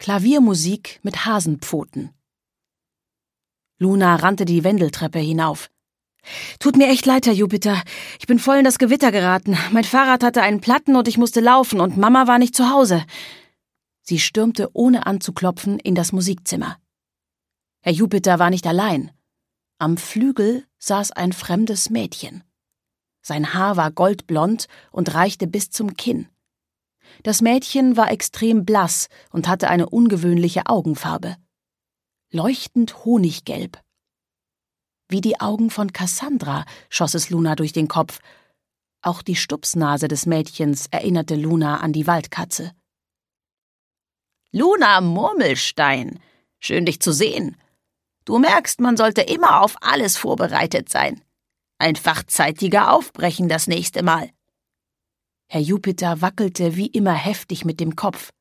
Klaviermusik mit Hasenpfoten. Luna rannte die Wendeltreppe hinauf. »Tut mir echt leid, Herr Jupiter. Ich bin voll in das Gewitter geraten. Mein Fahrrad hatte einen Platten und ich musste laufen und Mama war nicht zu Hause.« Sie stürmte ohne anzuklopfen in das Musikzimmer. Herr Jupiter war nicht allein. Am Flügel saß ein fremdes Mädchen. Sein Haar war goldblond und reichte bis zum Kinn. Das Mädchen war extrem blass und hatte eine ungewöhnliche Augenfarbe. Leuchtend honiggelb. Wie die Augen von Cassandra schoss es Luna durch den Kopf. Auch die Stupsnase des Mädchens erinnerte Luna an die Waldkatze. »Luna Murmelstein, schön dich zu sehen. Du merkst, man sollte immer auf alles vorbereitet sein. Einfach zeitiger aufbrechen das nächste Mal.« Herr Jupiter wackelte wie immer heftig mit dem Kopf.